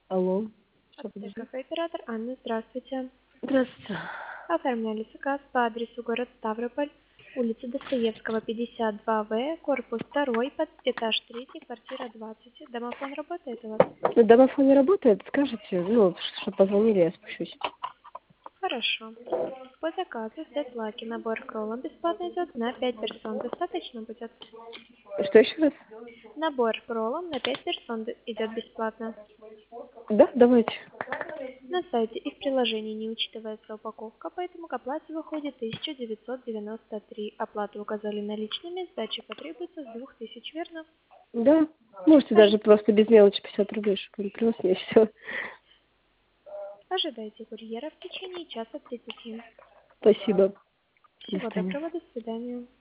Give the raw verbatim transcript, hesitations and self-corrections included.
Алло. Что, Аптека подожди? оператор Анна, здравствуйте. Здравствуйте. Оформляли заказ по адресу город Ставрополь, улица Достоевского, пятьдесят два В, корпус второй, под этаж третий, квартира двадцать. Домофон работает у вас? Ну, домофон не работает, скажете, ну, чтобы позвонили, я спущусь. Хорошо. По заказу Z-Lucky набор кроллом бесплатно идет на пять персон. Достаточно будет? Что еще раз? Набор кроллом на пять персон идет бесплатно. Да, давайте. На сайте и в приложении не учитывается упаковка, поэтому к оплате выходит тысяча девятьсот девяносто три. Оплату указали наличными, сдача потребуется с двух тысяч, верно? Да. Можете Ожи- даже просто без мелочи пятьдесят рублей, чтобы он привез мне все. Ожидайте курьера в течение часа тридцати. Спасибо. До Всего свидания. доброго, до свидания.